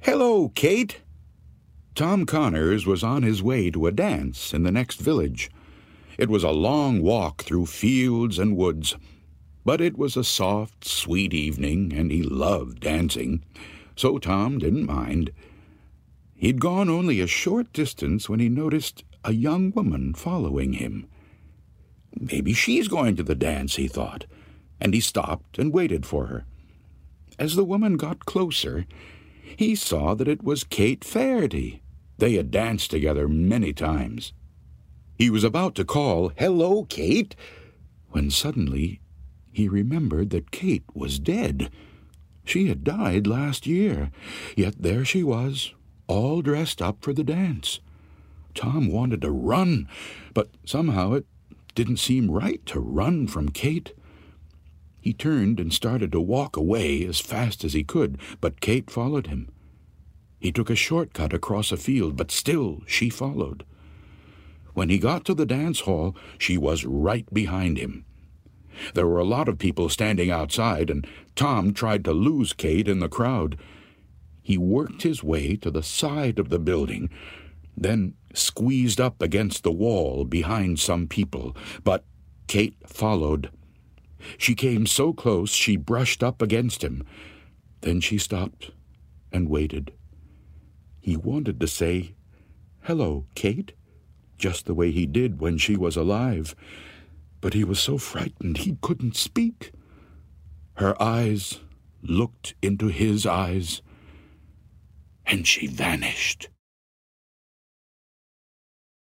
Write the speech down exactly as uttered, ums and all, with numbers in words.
"Hello, Kate." Tom Connors was on his way to a dance in the next village. It was a long walk through fields and woods, but it was a soft, sweet evening, and he loved dancing, so Tom didn't mind. He'd gone only a short distance when he noticed a young woman following him. Maybe she's going to the dance, he thought, and he stopped and waited for her. As the woman got closer, he saw that it was Kate Faherty. They had danced together many times. He was about to call, "Hello, Kate," when suddenly he remembered that Kate was dead. She had died last year, yet there she was, all dressed up for the dance. Tom wanted to run, but somehow it didn't seem right to run from Kate. He turned and started to walk away as fast as he could, but Kate followed him. He took a shortcut across a field, but still she followed. When he got to the dance hall, she was right behind him. There were a lot of people standing outside, and Tom tried to lose Kate in the crowd. He worked his way to the side of the building, then squeezed up against the wall behind some people, but Kate followed. She came so close she brushed up against him. Then she stopped and waited. He wanted to say, "Hello, Kate," just the way he did when she was alive, but he was so frightened he couldn't speak. Her eyes looked into his eyes, and she vanished.